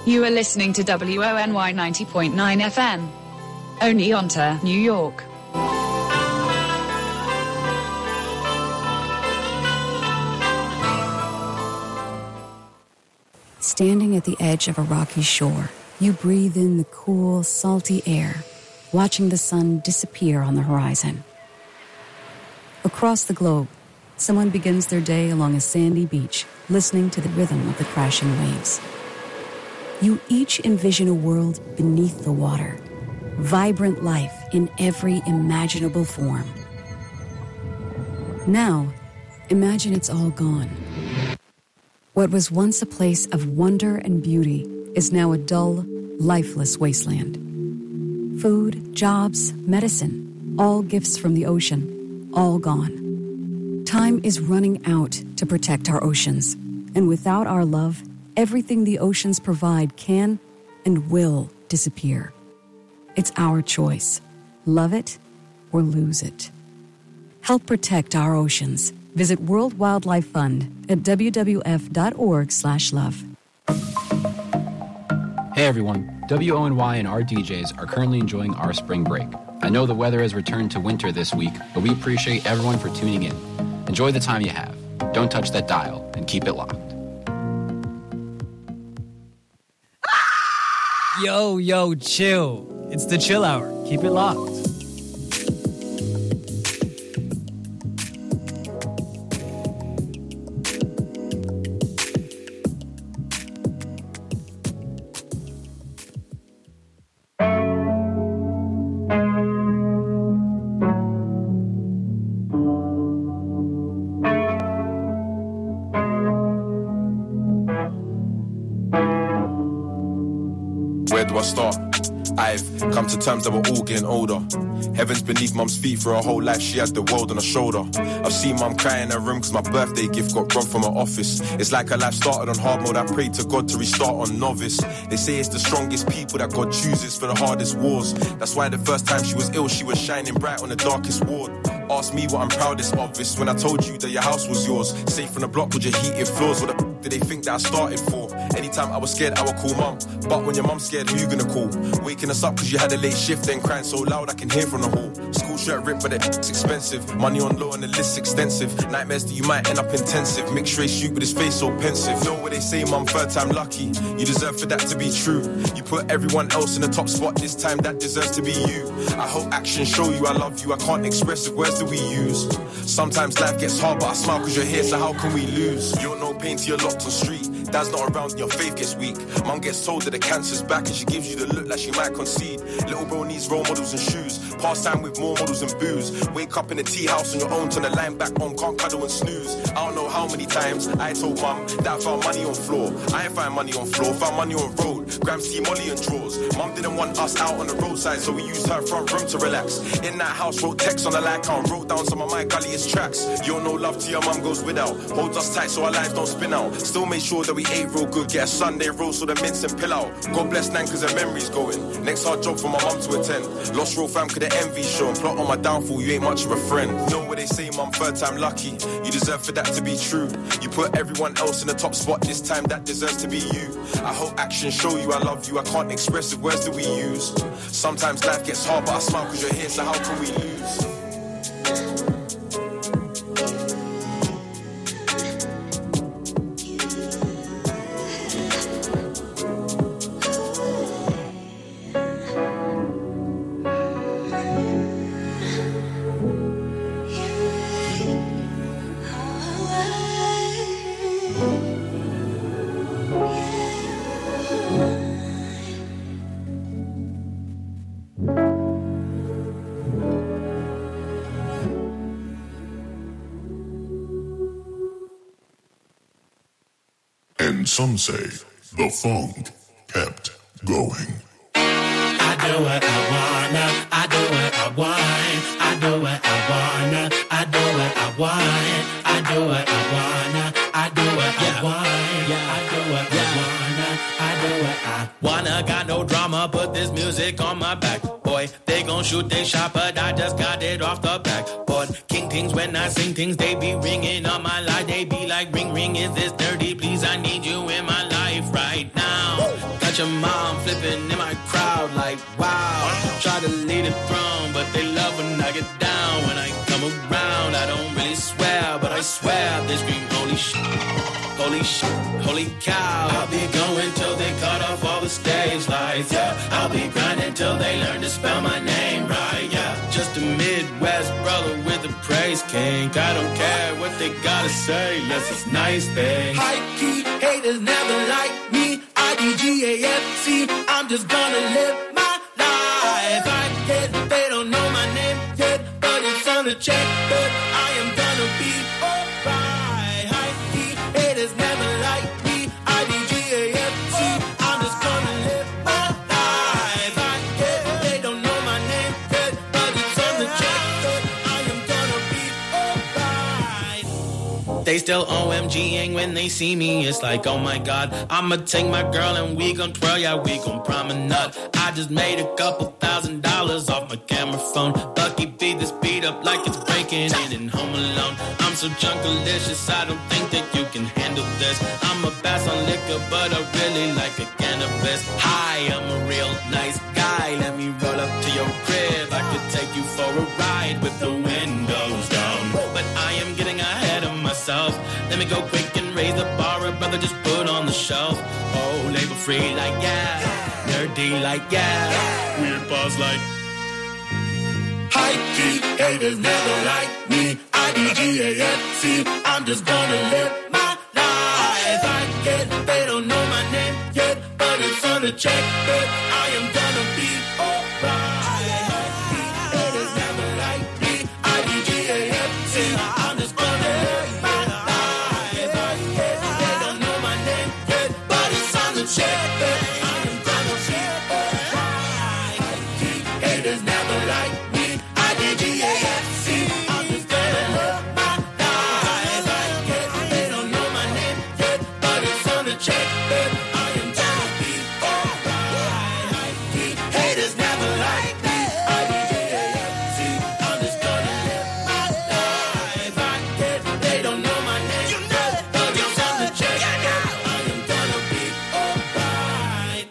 You are listening to WONY 90.9 FM. Oneonta, New York. Standing at the edge of a rocky shore, you breathe in the cool, salty air, watching the sun disappear on the horizon. Across the globe, someone begins their day along a sandy beach, listening to the rhythm of the crashing waves. You each envision a world beneath the water, vibrant life in every imaginable form. Now, imagine it's all gone. What was once a place of wonder and beauty is now a dull, lifeless wasteland. Food, jobs, medicine, all gifts from the ocean, all gone. Time is running out to protect our oceans, and without our love, everything the oceans provide can and will disappear. It's our choice. Love it or lose it. Help protect our oceans. Visit World Wildlife Fund at wwf.org/love. Hey everyone, WONY and our DJs are currently enjoying our spring break. I know the weather has returned to winter this week, but we appreciate everyone for tuning in. Enjoy the time you have. Don't touch that dial and keep it locked. Yo, chill. It's the chill hour. Keep it locked. Where do I start? I've come to terms that we're all getting older. Heaven's beneath mum's feet for her whole life, she had the world on her shoulder. I've seen mum cry in her room cause my birthday gift got robbed from her office. It's like her life started on hard mode, I prayed to God to restart on novice. They say it's the strongest people that God chooses for the hardest wars. That's why the first time she was ill, she was shining bright on the darkest ward. Ask me what I'm proudest of, this when I told you that your house was yours. Safe from the block with your heated floors, what the did they think that I started for? Anytime I was scared, I would call mum. But when your mum's scared, who you gonna call? Waking us up cause you had a late shift, then crying so loud I can hear from the hall. School shirt ripped, but it's expensive. Money on low and the list's extensive. Nightmares that you might end up intensive. Mixed race youth with his face so pensive. Know what they say, mum, third time lucky. You deserve for that to be true. You put everyone else in the top spot, this time that deserves to be you. I hope actions show you I love you. I can't express it, words do we use? Sometimes life gets hard, but I smile cause you're here, so how can we lose? You don't know pain till you're locked on street. Dad's not around and your faith gets weak. Mum gets told that the cancer's back and she gives you the look like she might concede. Little bro needs role models and shoes. Pass time with more models and booze. Wake up in the tea house on your own, turn the line back home, can't cuddle and snooze. I don't know how many times I told mum that I found money on floor. I ain't find money on floor, found money on road. Grams, tea, molly and drawers. Mum didn't want us out on the roadside, so we used her front room to relax. In that house, wrote texts on the like count, wrote down some of my gulliest tracks. You don't know love to your mum goes without. Holds us tight so our lives don't spin out. Still made sure that we ate real good, get a Sunday roast so the mince and pill out. God bless Nan cause her memory's going. Next hard job for my mum to attend. Lost real fam cause the envy shown. Plot on my downfall, you ain't much of a friend. Know what they say, mum, third time lucky. You deserve for that to be true. You put everyone else in the top spot, this time that deserves to be you. I hope actions show you I love you. I can't express it, words that we use. Sometimes life gets hard, but I smile cause you're here, so how can we lose? And some say the funk kept going. I do what I wanna, I do what I want, I do what I wanna, I do what I want, I do what I wanna, I do what I want, I do what I wanna, I do what I wanna. Got no drama, put this music on my back. Boy, they gon' shoot, they shot, but I just got it off the backboard. King things when I sing things, they be ringing on my life. They be like, ring, ring, is this dirty? Please, I need you in my life right now. Cause got your mom flipping in my crowd like wow. Try to lead a throne, but they love when I get down. When I come around, I don't really swear, but I swear they scream holy shit, holy shit, holy cow. I'll be going till they cut off all the stage lights, yeah. I'll be grinding till they learn to spell my name right, yeah. Just a Midwest brother with a praise kink. I don't care what they gotta say, yes, it's nice things. High-key haters never like me. IDGAFC, I'm just gonna live my life. I get, they don't know my name yet, but it's on the check, but I am gonna be alright. High-key haters never like me. IDGAFC, I'm just gonna live my life. I get, they don't know my name yet, but it's on the check, but I am gonna be alright. They still OMGing when they see me. It's like, oh my God, I'ma take my girl and we gon' twirl, yeah, we gon' promenade. I just made a couple $1,000s off my camera phone. Bucky beat this beat up like it's breaking in Home Alone. I'm so junkalicious, I don't think that you can handle this. I'm a bass on liquor, but I really like a cannabis. Hi, I'm a real nice guy. Let me roll up to your crib. I could take you for a ride with the windows down. But I am getting ahead of myself. Let me go quick and raise the bar, a brother just put on the shelf. Oh, label free like yeah, nerdy like yeah, weird boss like. High-key haters never like me. IDGAFC, I'm just gonna live my life. I get, they don't know my name yet, but it's on the check, but I am gonna be alright. High-key haters never like me. IDGAFC, I'm just gonna live my life. I get, they don't know my name yet, but it's on the check, but I am gonna be alright. High-key haters never like me. IDGAFC, I'm just gonna live my life. I get, they don't know my name yet, but it's on the check, but I am gonna be alright. Haters never like me. IDGAFC, I'm just gonna live my life. I get, they don't know my name yet, but it's on the check, but I am gonna be alright.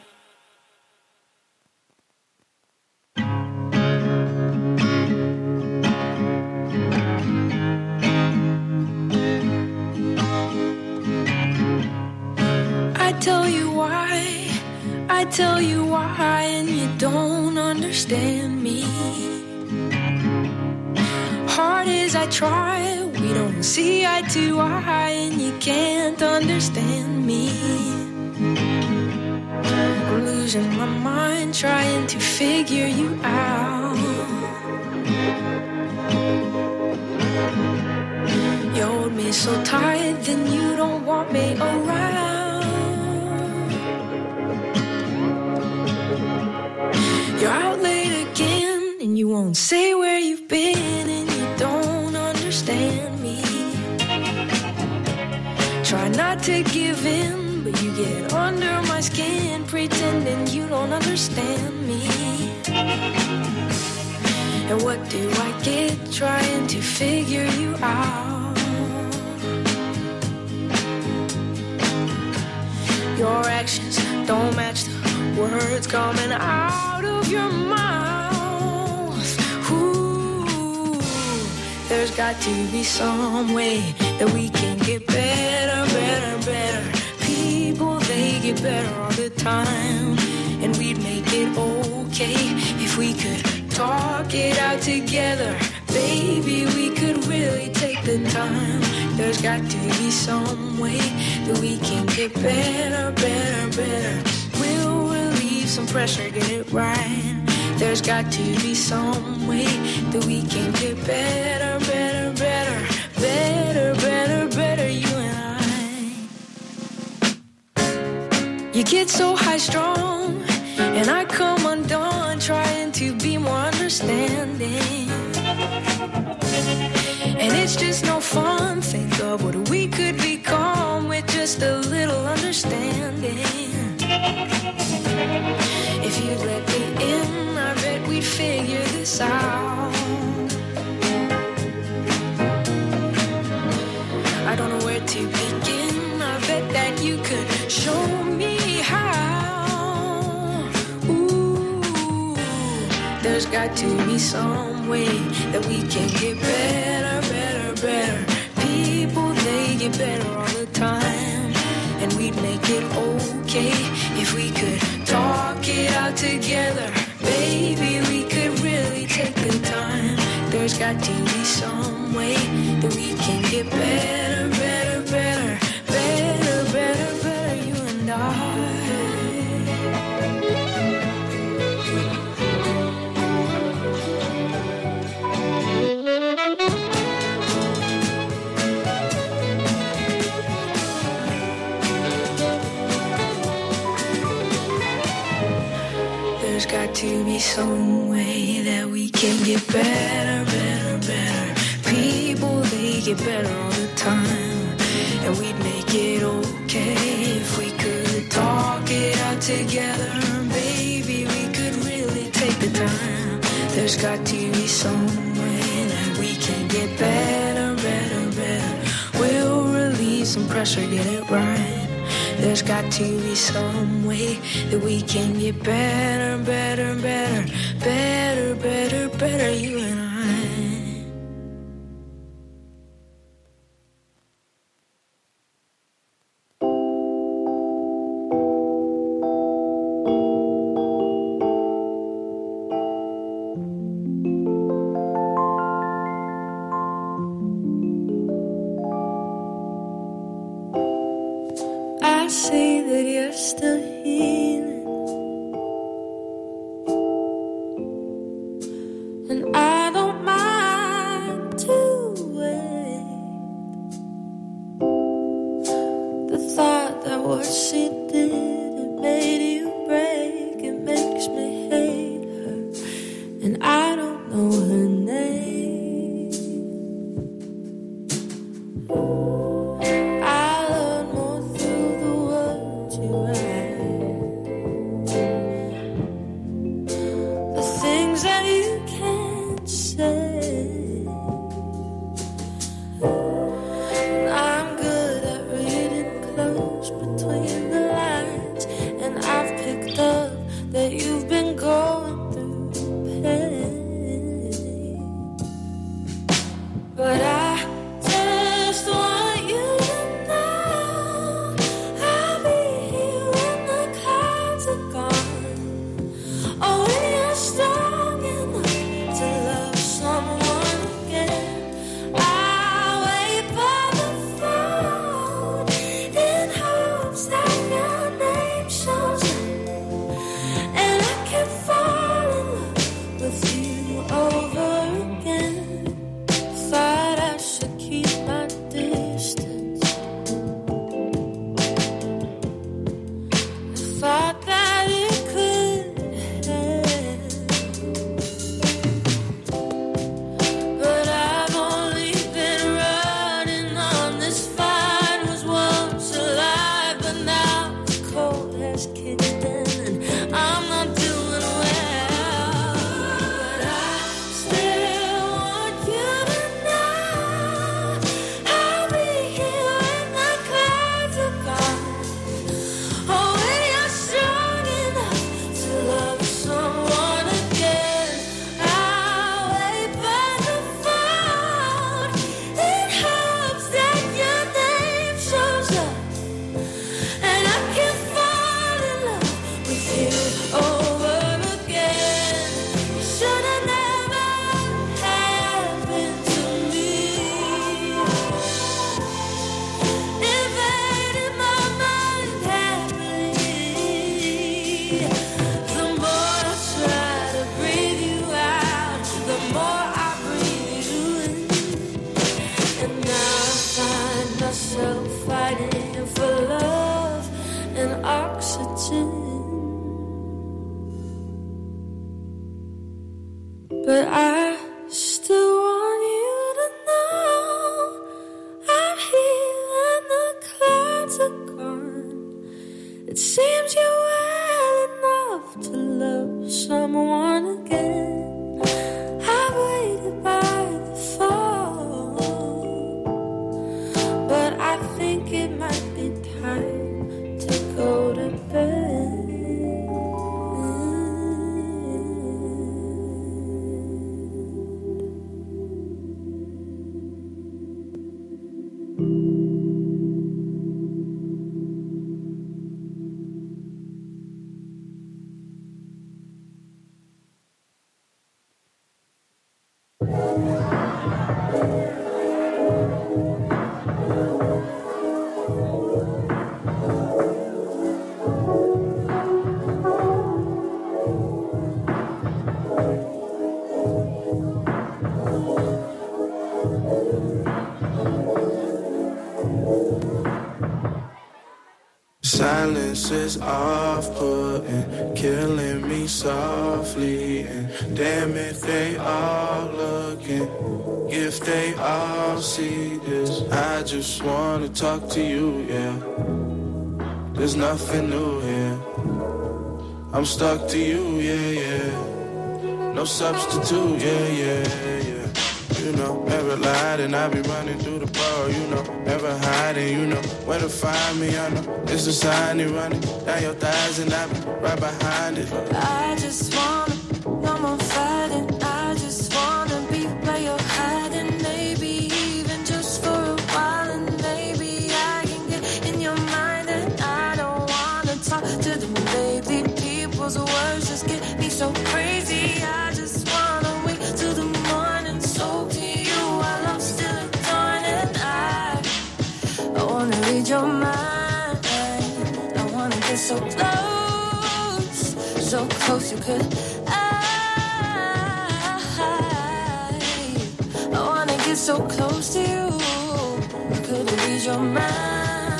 I tell you why, and you don't understand me. Hard as I try, we don't see eye to eye, and you can't understand me. I'm losing my mind trying to figure you out. You hold me so tight, then you don't want me around. You're out late again, and you won't say where you've been, and you don't understand me. Try not to give in, but you get under my skin, pretending you don't understand me. And what do I get trying to figure you out? Your actions don't match the words coming out of your mouth. Ooh, there's got to be some way that we can get better, better, better. People, they get better all the time, and we'd make it okay if we could talk it out together. Baby, we could really take the time. There's got to be some way that we can get better, better, better. We'll relieve some pressure, get it right. There's got to be some way that we can get better, better, better. Better, better, better, you and I. You get so high strong, and I come undone, trying to be more understanding. And it's just no fun. Think of what we could become with just a little understanding. If you'd let me in, I bet we'd figure this out. I don't know where to begin. I bet that you could show me how. There's got to be some way that we can get better, better, better. People, they get better all the time, and we'd make it okay if we could talk it out together. Baby, we could really take the time. There's got to be some way that we can get better, better, better, better, better, better, you and I. There's got to be some way that we can get better, better, better. People, they get better all the time, and we'd make it okay if we could talk it out together. Baby, we could really take the time. There's got to be some way that we can get better, better, better. We'll relieve some pressure, get it right. There's got to be some way that we can get better, better, better, better, better, better, you and I. I see that you're still healing, and I don't mind to wait. The thought that what she did, it made you break, it makes me hate her, and I don't know her name. But I still want you to know I'm here and the clouds are gone. It seems you're well enough to love someone again. I've waited by the phone, but I think it might be time to go to bed. silence is off-putting, killing me softly. And damn if they all looking, if they all see this. I just wanna talk to you, yeah. There's nothing new here. I'm stuck to you, yeah, yeah. No substitute, yeah, yeah, yeah. You know, never lied and I be running through the bar, you know. Never hiding, you know. Where to find me, I know. It's a sign you running down your thighs and I be right behind it. I just wanna, no more fighting. I just wanna be where you're hiding. Maybe even just for a while. And maybe I can get in your mind. And I don't wanna talk to them lately. People's words just get me so crazy. I just wanna wait till the morning. So to you, our love still adorned. And I wanna read your mind. I wanna get so close you could. I wanna get so close to you. I couldn't read your mind.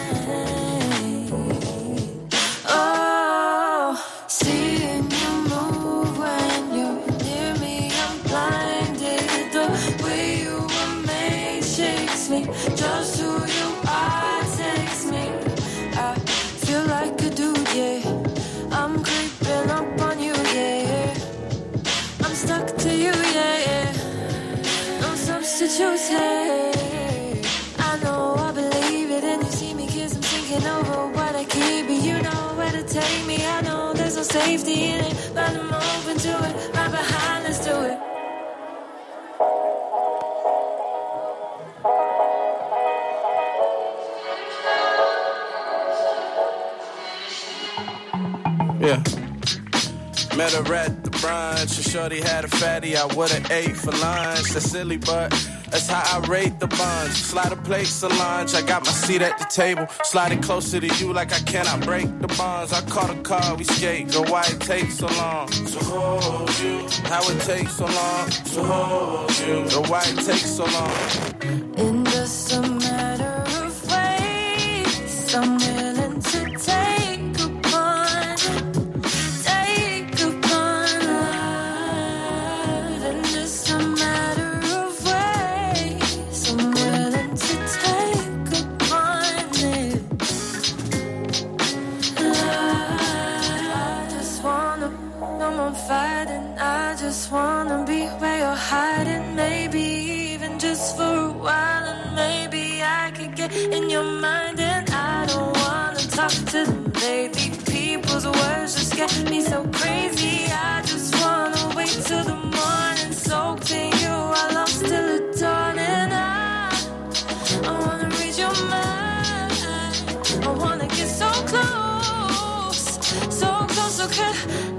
Oh, seeing you move when you're near me, I'm blinded. The way you were made shakes me. Just who you are takes me. I feel like a dude, yeah. I'm creeping up on you, yeah. I'm stuck to you, yeah. No substitutes, hey. I know, I believe it, and you see me kiss, I'm thinking over what I keep. But you know where to take me. I know there's no safety in it, but I'm open to it. Right behind, let's do it. Yeah. Met her at the brunch, and shorty had a fatty I would've ate for lunch. That's silly, but that's how I rate the bunch. Slide a plate to lunch, I got my seat at the table. Sliding closer to you like I cannot break the bonds. I caught a car, we skate, go why it takes so long to hold you. How it takes so long to hold you. Go why it takes so long. In just a matter of ways, I'm willing to take fighting. I just wanna be where you're hiding. Maybe even just for a while. And maybe I could get in your mind. And I don't wanna talk to them lately. People's words just get me so crazy. I just wanna wait till the morning. Soaked in you, our love still adorned. And I wanna read your mind. I wanna get so close, so could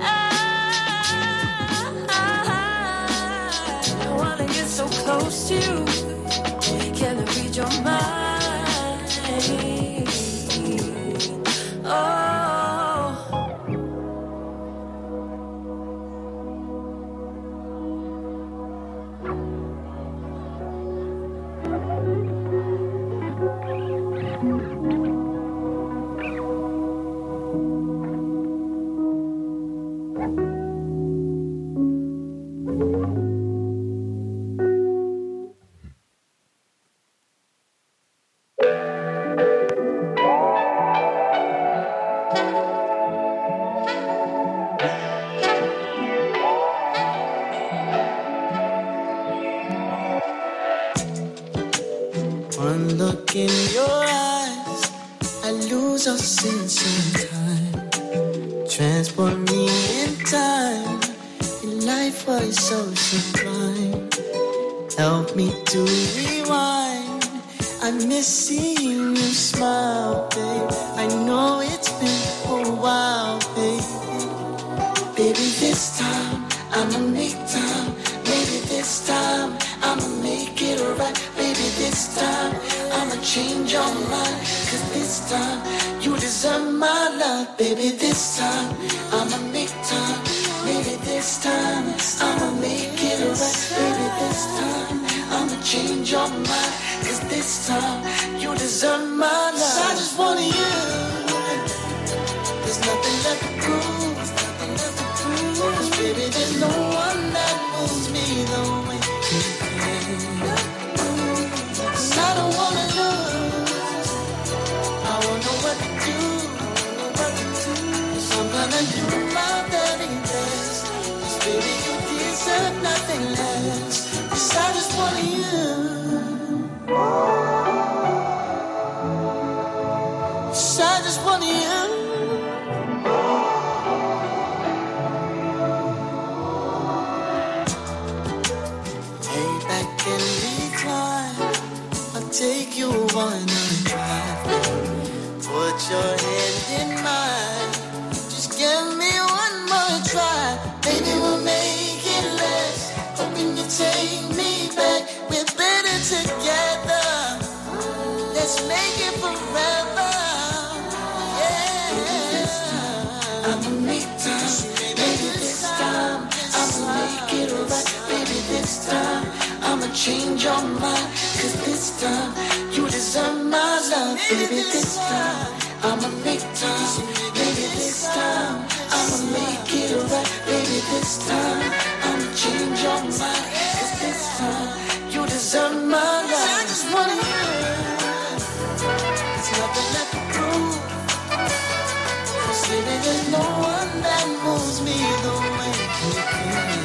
so close to you, can I read your mind? Oh. One look in your eyes, I lose all sense of time. Transport me in time, in life was so sublime. Help me to rewind, I miss seeing you smile, babe. I know it's been a while, baby. Baby, this time, I'ma make time. Maybe this time, I'ma make it alright. Baby, this time, I'ma change your mind. Cause this time, you deserve my love. Baby, this time, I'ma make time. Maybe this time, I'ma make it alright. Baby, this time, I'ma change your mind. Cause this time, you deserve my love. I just want you. gonna do my very best. 'Cause baby, you deserve nothing less. 'Cause I just want you. I just want you. Lay back and recline. I'll take you on a drive. Put your hand in mine. Just give me one more try. Maybe we'll make it last. Hoping you take me back. We're better together. Let's make it forever. I'ma make time, baby, this time. I'ma make it right, baby, this time. I'ma change your mind, 'cause this time you deserve my love, baby, this time. I'ma make time, baby, this time. I'ma make it right, baby, this time. I'ma change your mind, 'cause this time you deserve my love. I just want you. It's nothing left to prove. Baby, there's no one that moves me the way you can.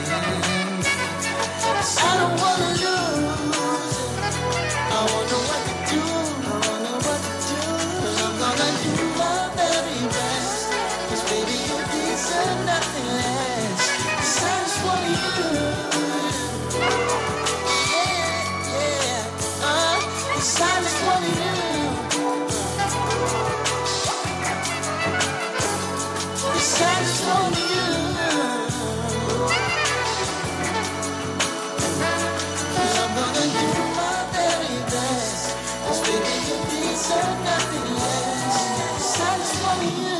I don't wanna lose. I wanna what to do. I wanna what to do. 'Cause I'm gonna do my very best. 'Cause baby, you deserve nothing less. 'Cause I just want you. Yeah, yeah. 'Cause I just want you. I just want you. 'Cause I'm gonna do my very best. 'Cause baby, you deserve nothing less. 'Cause I just want you.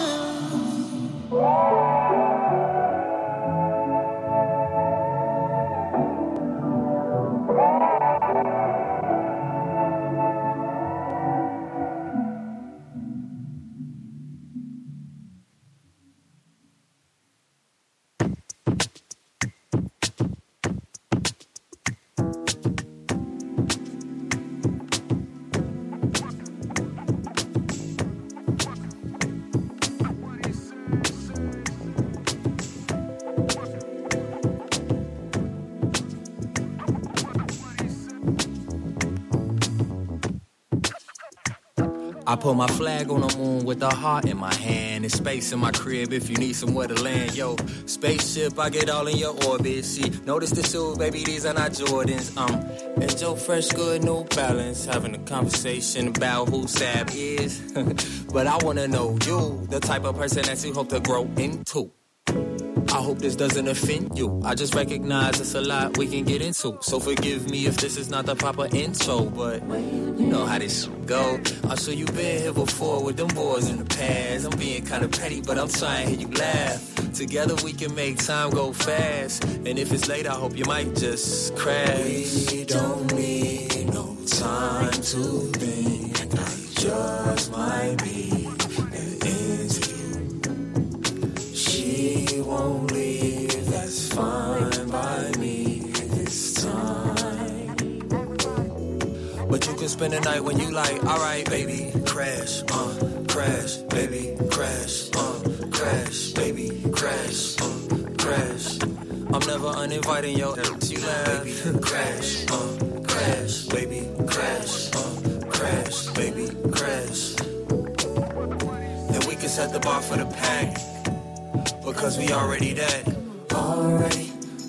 I put my flag on the moon with a heart in my hand. There's space in my crib if you need somewhere to land. Yo, spaceship, I get all in your orbit. See, notice the shoes, baby, these are not Jordans. And Joe Fresh, good, New Balance. Having a conversation about who Sab is. But I wanna know you, the type of person that you hope to grow into. I hope this doesn't offend you. I just recognize it's a lot we can get into. So forgive me if this is not the proper intro, but you know how this go. I'm sure you've been here before with them boys in the past. I'm being kind of petty, but I'm trying to hear you laugh. Together we can make time go fast. And if it's late, I hope you might just crash. We don't need no time to think. I just might be into you. She won't leave, that's fine by me this time. But you can spend the night when you like, alright, baby, crash, crash, baby, crash, crash, baby, crash, crash. I'm never uninviting your ass, you laugh, crash, crash, baby, crash, crash, baby, crash. And we can set the bar for the pack. Because we already that. Already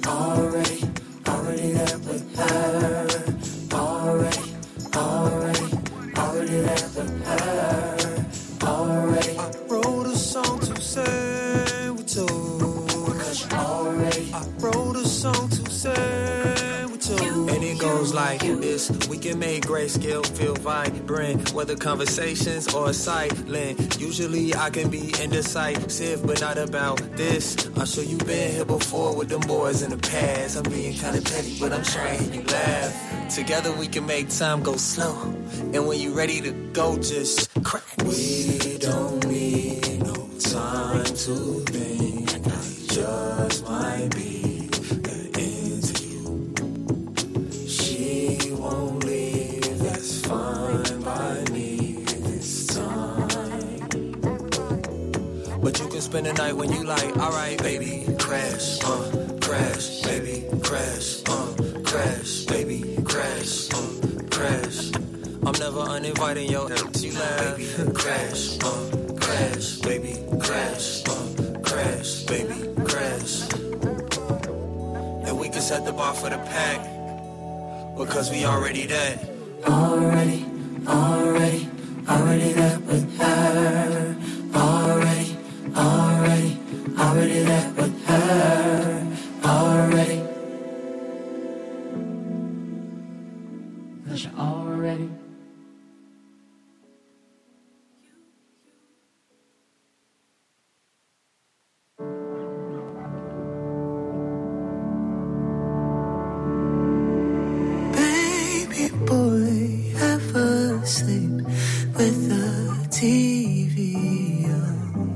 that with her. Already that with her. Already. I wrote a song to say we told. Because you already. I wrote a song to say we told. And it goes like this. We can make grayscale feel vibrant, whether conversations or silent. Usually I can be indecisive, but not about this. I'm sure you've been here before with them boys in the past. I'm being kind of petty, but I'm trying to hear you laugh. Together we can make time go slow. And when you're ready to go, just crack. We don't need no time to think. I just might be into you. She won't leave, that's fine by me this time. spend the night when you like, alright, baby, crash, crash, baby, crash, crash, baby, crash, crash. I'm never uninviting your ex, you laugh, baby, crash, crash, baby, crash, crash, baby, crash. And we can set the bar for the pack, because we already that. Already that with her. Already that with her. Already. 'Cause you're already. Baby boy, ever sleep with the TV on?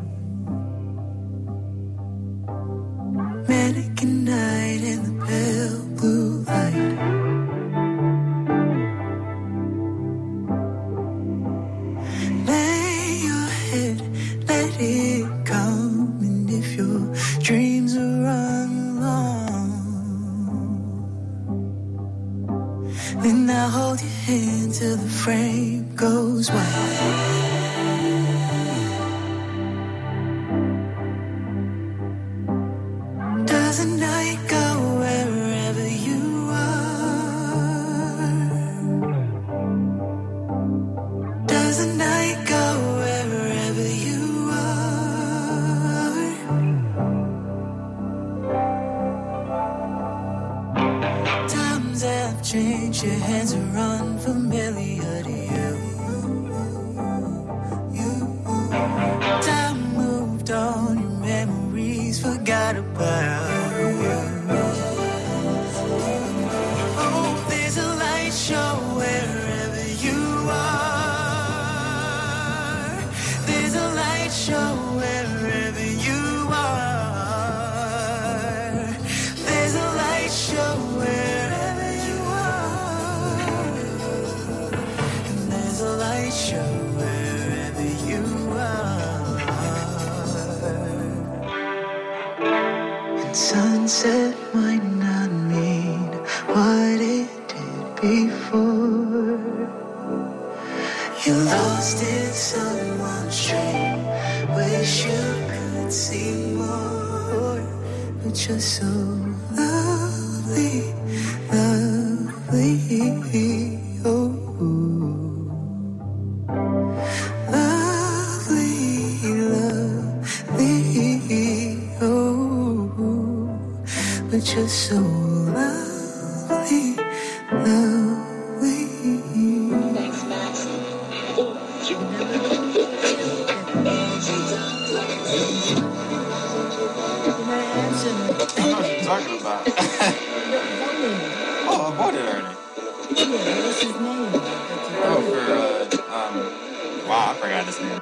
Mannequin night in the pale blue light. Lay your head, let it come, and if your dreams are run long, then I'll hold your hand till the frame goes white. Does the night go wherever you are? Does the night go wherever you are? Times have changed, your hands are unfamiliar to you. Time moved on, your memories forgot about you. Oh, there's a light show wherever you are. There's a light show wherever you are. There's a light show wherever you are. And there's a light show wherever you are. And sunset might not mean what it did before. You lost in someone's dream. Wish you could see more. But you're so lovely, lovely. Oh, lovely, lovely. Oh, but you're so lovely, lovely. Thanks, Max. I know what you're talking about. Oh, I bought it already. Yeah, what's his name? Oh, wow, I forgot his name.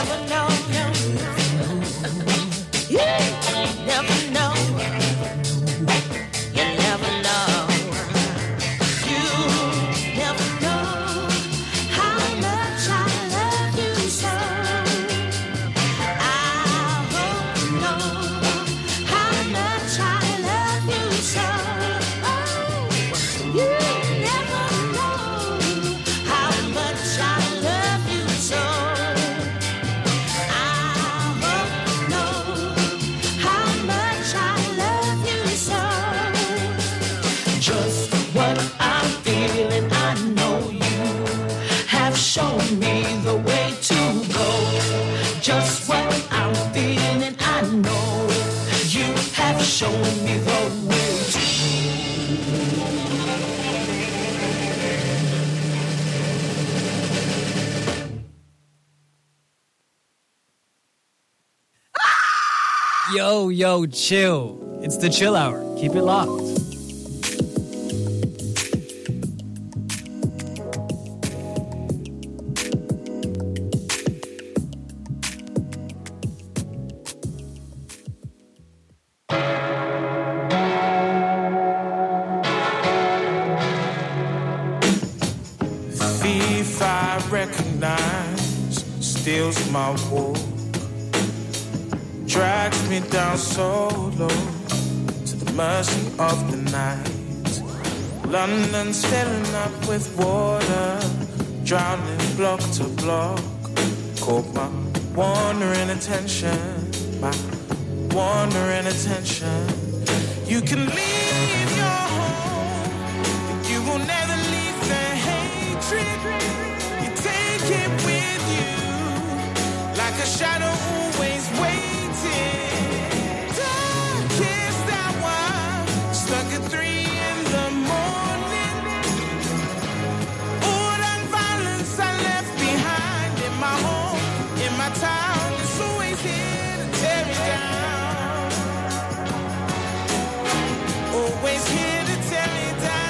Yo, chill. It's the Chill Hour. Keep it locked. Thief I recognize steals my walk, drags me down so low to the mercy of the night. London's filling up with water, drowning block to block. Caught my wandering attention, my wandering attention. You can leave your home, but you will never leave the hatred. You take it with you like a shadow always waits. Darkest hour, stuck at 3 in the morning. All that violence I left behind in my home, in my town, is always here to tear me down. Always here to tear me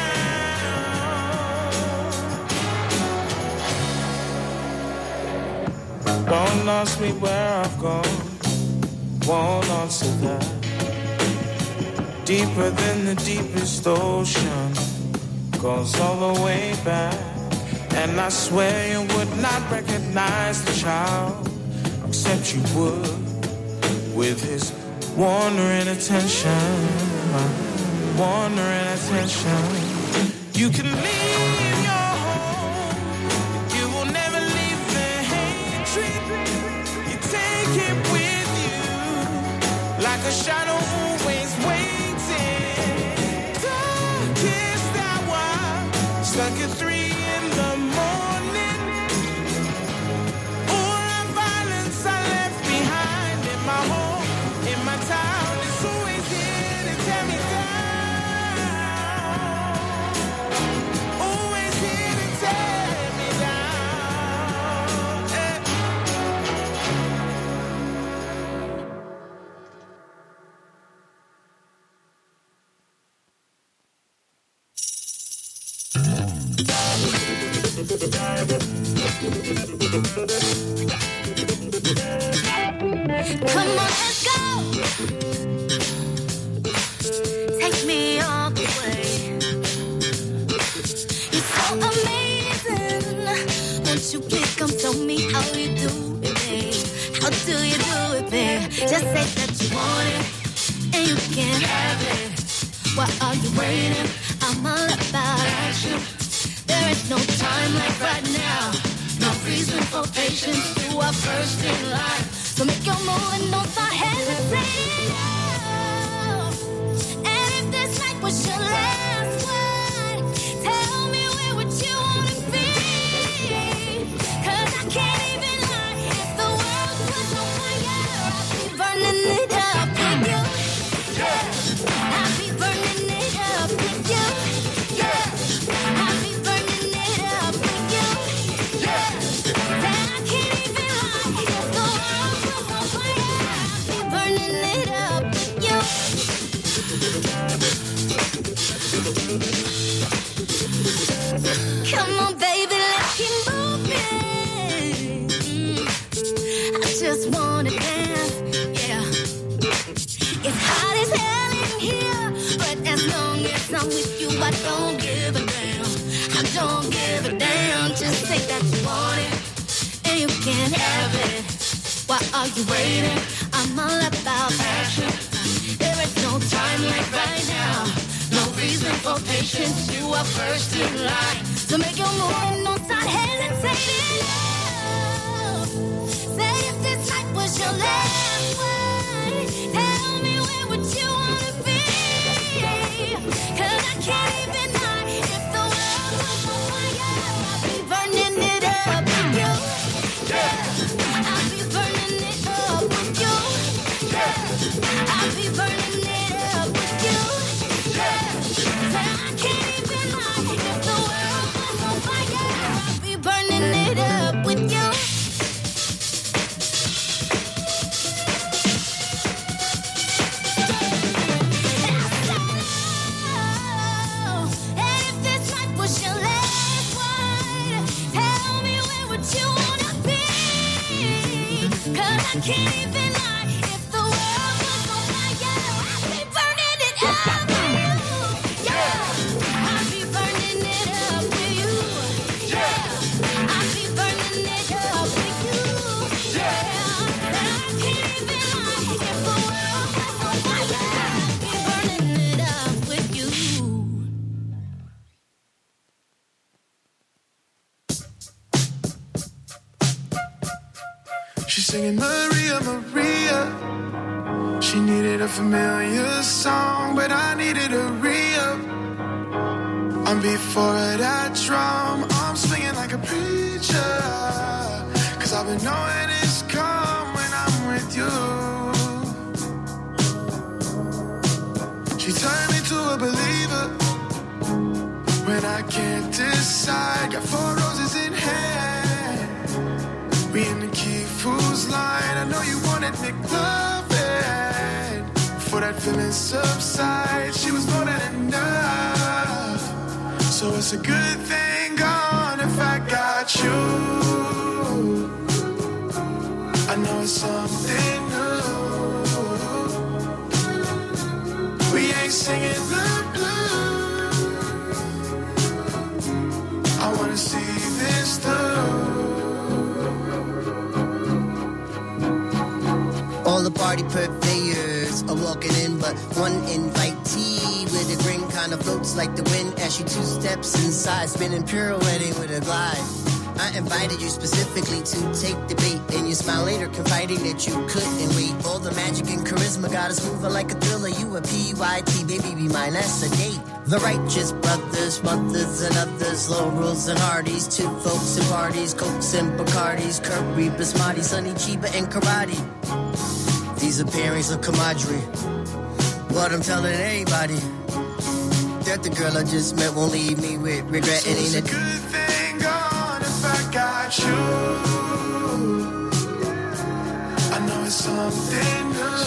down. Don't ask me where I've gone, won't answer that. Deeper than the deepest ocean, goes all the way back. And I swear you would not recognize the child, except you would, with his wandering attention, wandering attention. You can leave your home, but you will never leave the hatred. You take it with you like a shadow always waiting. Darkest hour, stuck at 3 in the morning. All the violence I left behind in my home, in my town, is always here to tear me down. Always here to tear me down. Come on, let's go. Take me all the way. You're so amazing. Won't you please come tell me how you do it, babe? How do you do it, babe? Just say that you want it and you can't have it. Why are you waiting? I'm all about action. There is no time like right now. No reason for patience. You are first in line. So make your move and don't start hesitating. And if this night was your last one, tell me where would you wanna be? 'Cause I can't even lie. If the world was on fire, I'd be burning it up with you. Yeah, I'd be burning it up with you. Yeah, I'd be burning it up with you. Yeah, and I can't even lie. If the world was on fire, I'd be burning it up with you. just wanna dance, yeah. It's hot as hell in here, but as long as I'm with you, I don't give a damn. I don't give a damn. Just say that you want it, and you can have it. Why are you waiting? I'm all about action. There is no time like right now. No reason for patience. You are first in line. So make your move and don't start hesitating. Say if this night was your last one. Tell me where would you wanna be? 'Cause I can't even lie. If the world was on fire, I'll be burning it up with you. Yeah, I'll be burning it up with you. Yeah, I'll be burning it up with you. Yeah, say I can't even lie. If the world was on fire, I'll be burning it up with you. I can't even lie. If the world was on fire, I'd be burning it up with you. Yeah, I'd be burning it up with you. Yeah, I'd be burning it up with you. Yeah, I can't even lie. If the world was on fire, I'd be burning it up with you. She's singing Maria, Maria. She needed a familiar song, but I needed a re-up. I'm before that drum, I'm swinging like a preacher. 'Cause I've been knowing it's come when I'm with you. She turned me to a believer when I can't decide. Got 4 roses in hand. We in the key fool's line. I know you wanted McLovin. Before that feeling subsides, she was more than enough. So it's a good thing gone if I got you. I know it's something new. We ain't singing the blues. I wanna see this through. All the party purveyors are walking in, but one invitee with a grin kind of floats like the wind as she 2 steps inside, spinning pirouetting with a glide. I invited you specifically to take the bait, and you smile later, confiding that you couldn't wait. All the magic and charisma got us moving like a thriller. You a PYT, baby, be mine, that's a date. The righteous brothers, mothers and others, Laurels and Hardys, 2 folks and parties, Cokes and Bacardis, Curry, Basmati, Sunny, Chiba, and Karate. These are pairings of camaraderie, but I'm telling anybody that the girl I just met won't leave me with regret. So it's a good thing gone if I got you. I know it's something new.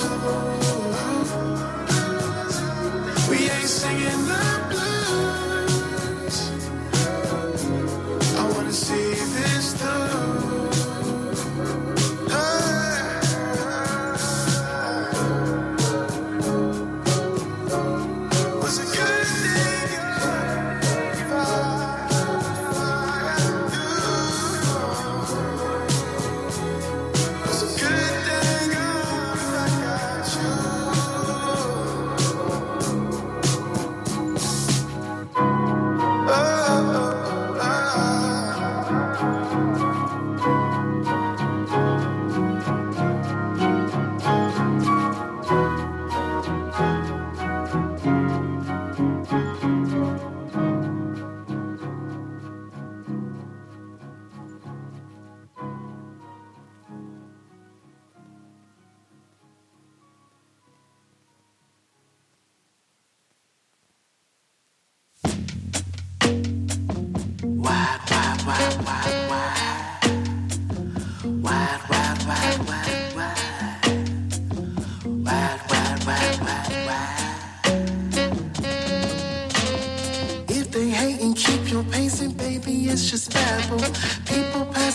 We ain't singing the blues. I wanna see this through.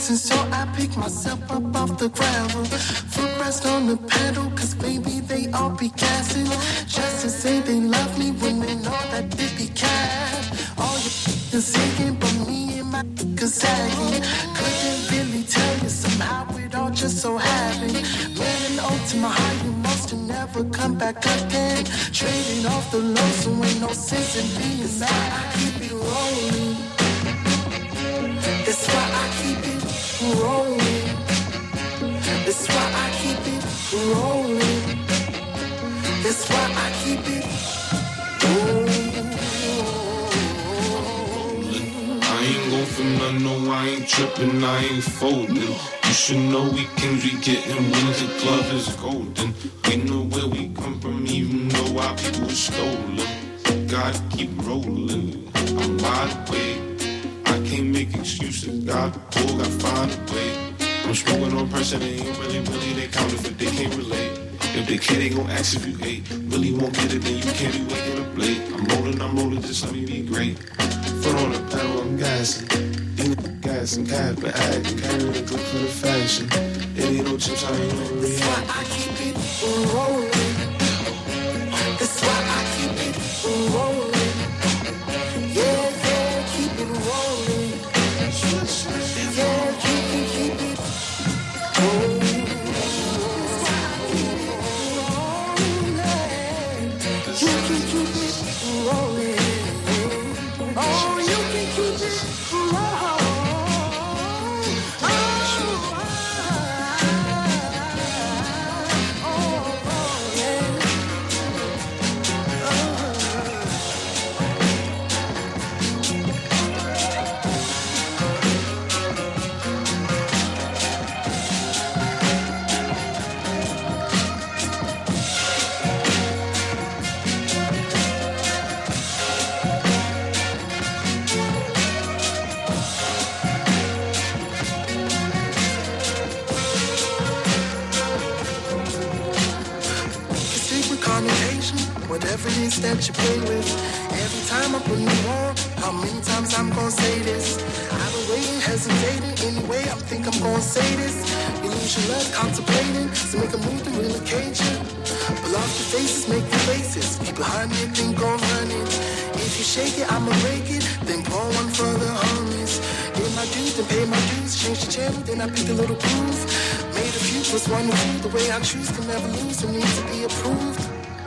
dancing, so I pick myself up off the gravel. Foot rest on the pedal, cause baby they all be gassing. Just to say they love me when they know that they be cat. All you is singing, but me and my sagging. Couldn't really tell you, somehow it all just so happened. Man and ultimate high, you must never come back again. Trading off the low, so ain't no sense in being sad. I keep it rolling. That's why I keep it rolling. That's why I keep it rolling. That's why I keep it rolling. I ain't gon' for none, no, I ain't trippin', I ain't folding. You should know weekends we gettin' when the club is golden. We know where we come from, even though our people was stolen. Gotta keep rolling, I'm wide awake. I can't make excuses, got pull, gotta find a way. I'm smoking on pressure, they ain't really, they counterfeit, they can't relate. If they care, they gon' ask if you ate. Really won't get it, then you can't be waking up late. I'm rolling, just let me be great. Foot on the pedal, I'm gassing. Gas and cap, but acting, carrying the clip for the fashion. It ain't no chips, I ain't no reaction. That's why I keep it rolling. That's why I keep it rolling. Yeah, keep it rolling. Yeah, keep it rolling. You can keep it rolling. Oh, you can keep it rolling. Whatever it is that you play with. Every time I put you on, how many times I'm gonna say this? I've been waiting, hesitating. Anyway, I think I'm gonna say this. You lose your love, contemplating. So make a move to relocate you. Pull off your faces, make your faces. Keep behind me, then go running. If you shake it, I'ma break it. Then pour one for the homies. Get my dues, then pay my dues. Change the channel, then I pick a little groove. Made a few plus one or two. The way I choose can never lose. It needs to be approved.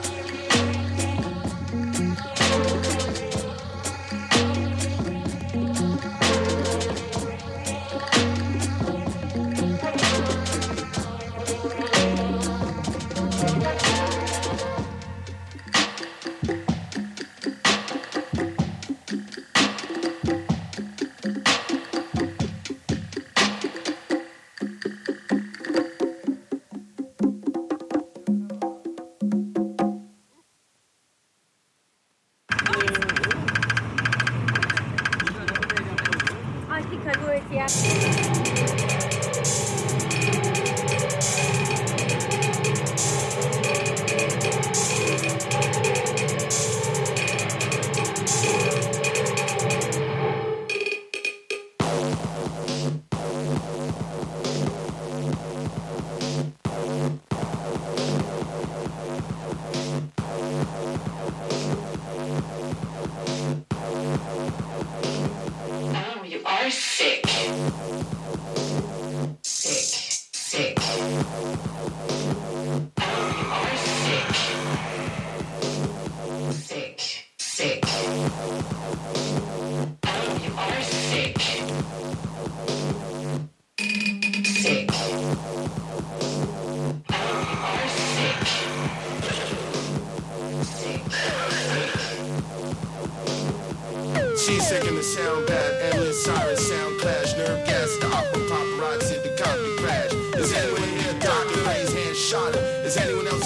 She's second to sound bad, endless siren sound clash, nerve gas, the opera paparazzi, the concrete crash. Is anyone here? Dr. Ray's hand shot him. Is anyone else?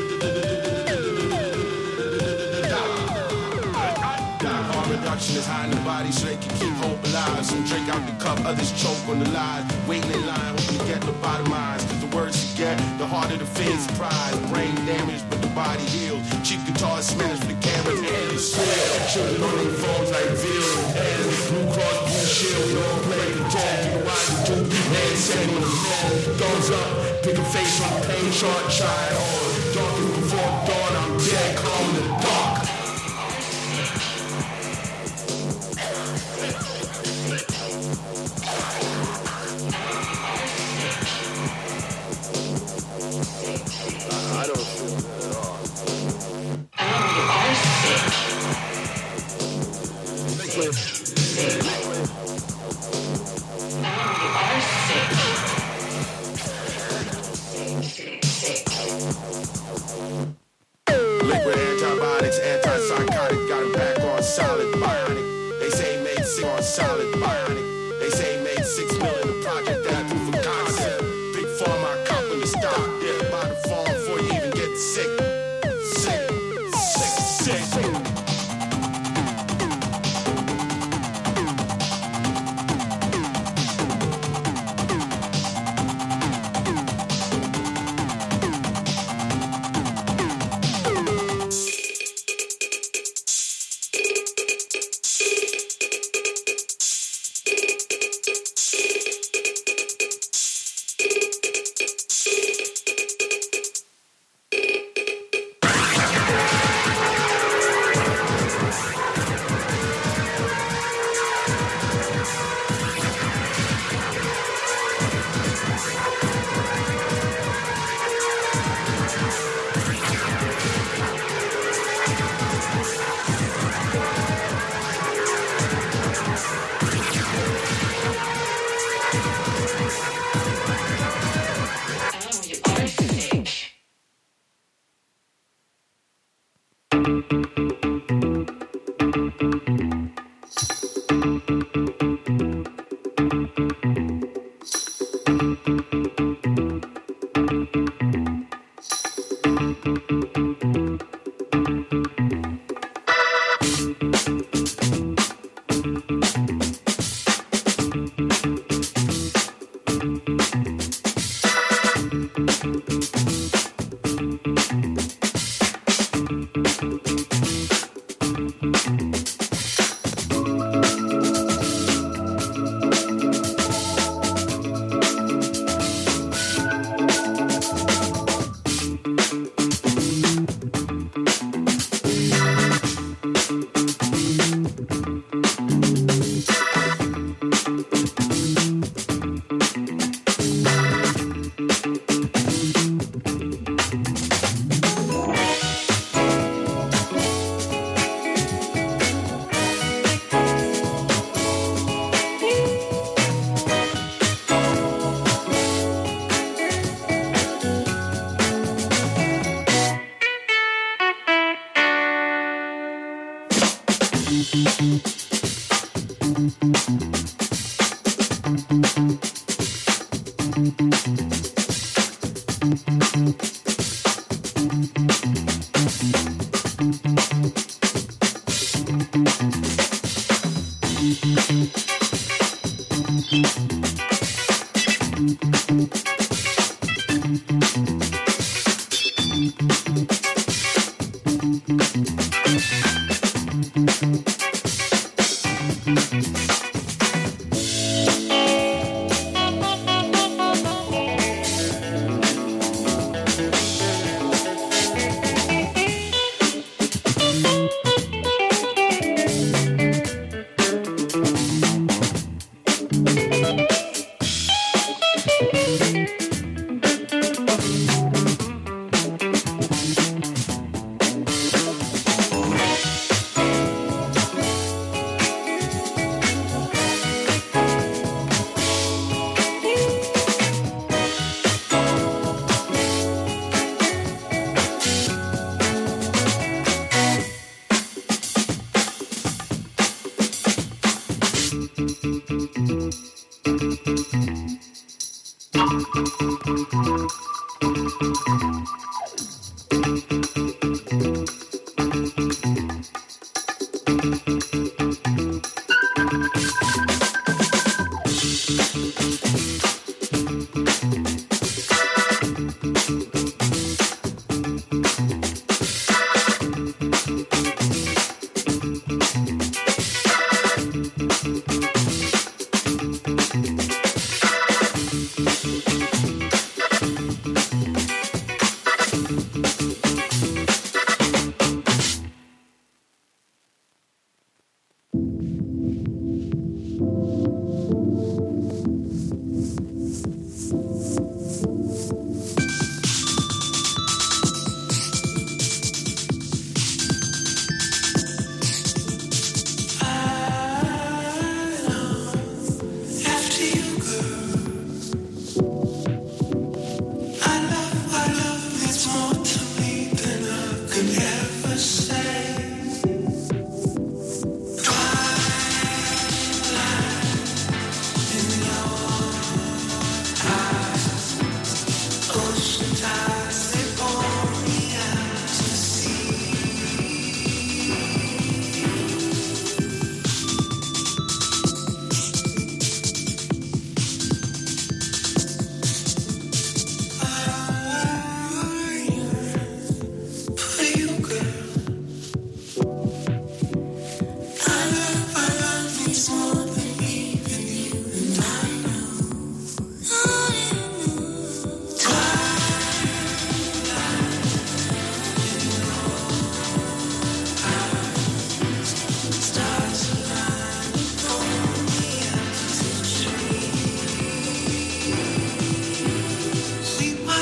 Harm reduction is high in the body so they can keep hope alive. Some drink out the cup, others choke on the line. Waiting in line, hoping to get lobotomized. The words you get, the Part of the fence, pride, brain damage, but the body healed. Cheap guitar smash for the cameras and the sweat. Children on their phones like Ville. And Blue Cross Blue Shield, we all play the talk. You wise and two hands setting on the floor. Thumbs up, pick a face on the pain chart, try it on. Darker before dawn, I'm dead, calm in the dark. I don't feel that at all. You are sick. Liquid. Liquid antibiotics, antipsychotic, got him back on solid bionic. They say made sick on solid bionic. They say made 6 million a project that I do for concept. Big pharma, I cop in the stock. Yeah, by the fall before you even get sick. Sick.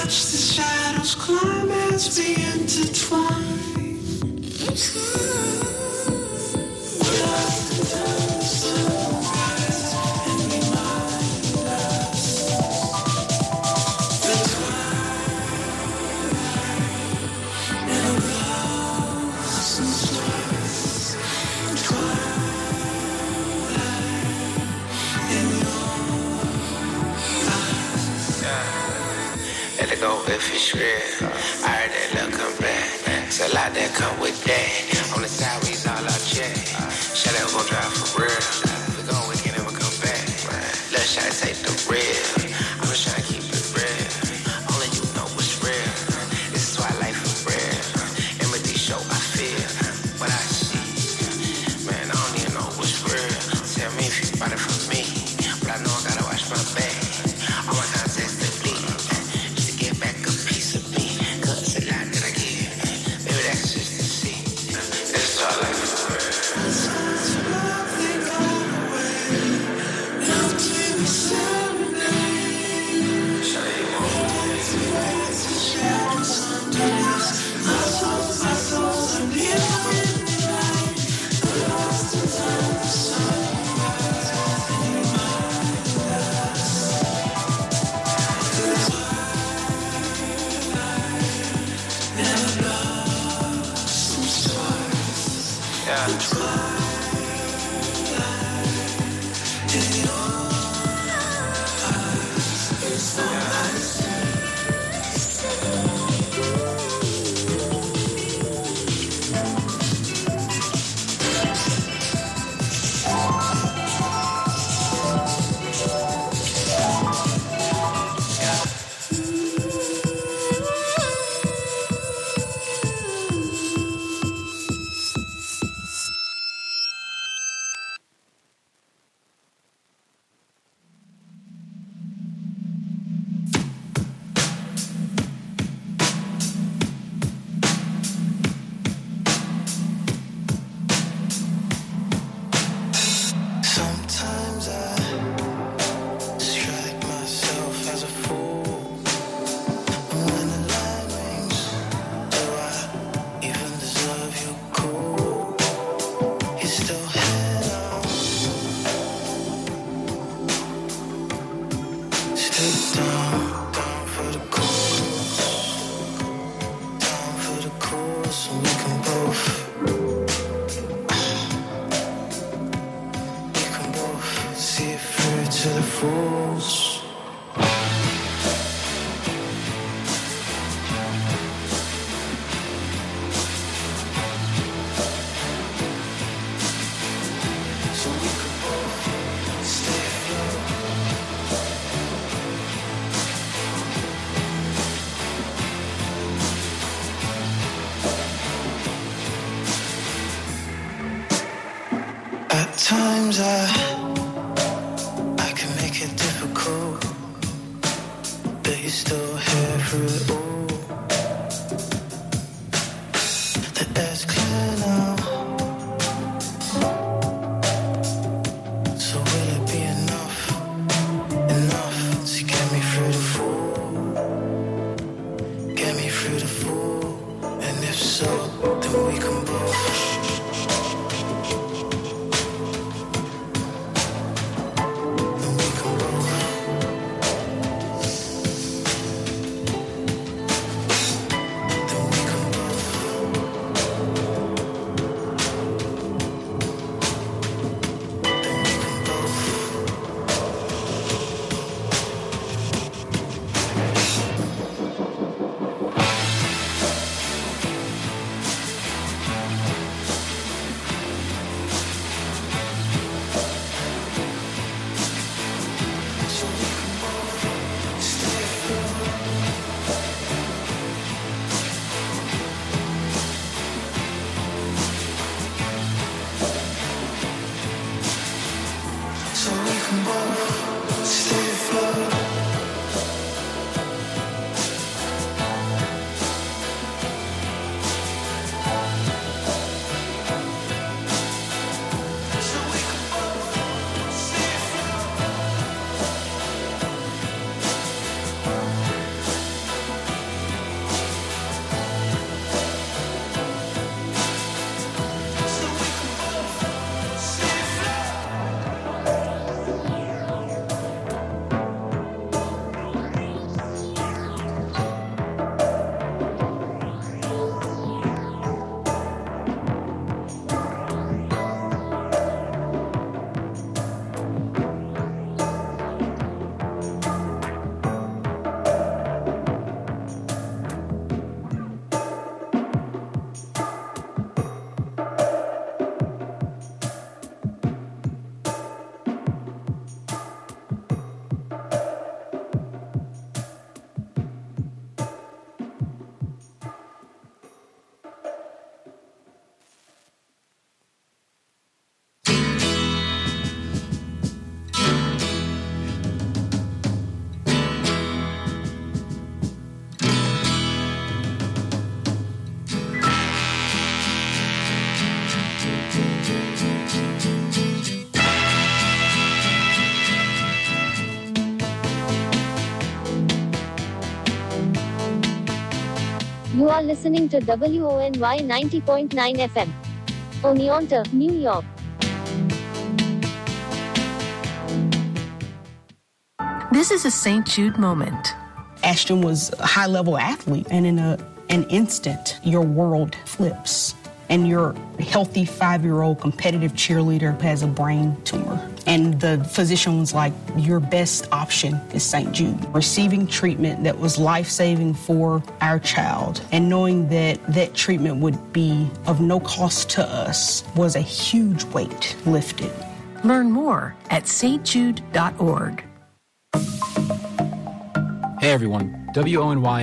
watch the shadows climb as we intertwine. We're lost in time, the sunrise, and remind us. The twilight never blossoms twice. Twilight in your eyes. Let it go if it's real. I heard that love come back. It's a lot that come with that. On the side, we all out check. Shut up, gon' drive for real. If we gone, we can never come back. Let's try to take the real. I'm just trying to keep it real. Only you know what's real. This is why life is real. Empathy show I feel what I see. Man, I don't even know what's real. Tell me if you bought it from me. But I know I gotta watch my back. All my contacts to bleed. Just to get back a piece of me. Cause it's a lot that I give. Maybe that's just to see. This is all life is real. At times I can make it difficult, but you're still here through it all. The air's clear now, so will it be enough to get me through the fall? Get me through the fall, and if so, then we can both. You are listening to WONY 90.9 FM. Oneonta, New York. This is a St. Jude moment. Ashton was a high-level athlete, and in an instant, your world flips. And your healthy 5-year-old competitive cheerleader has a brain tumor. And the physician was like, your best option is St. Jude. Receiving treatment that was life-saving for our child and knowing that that treatment would be of no cost to us was a huge weight lifted. Learn more at stjude.org. Hey everyone, WONY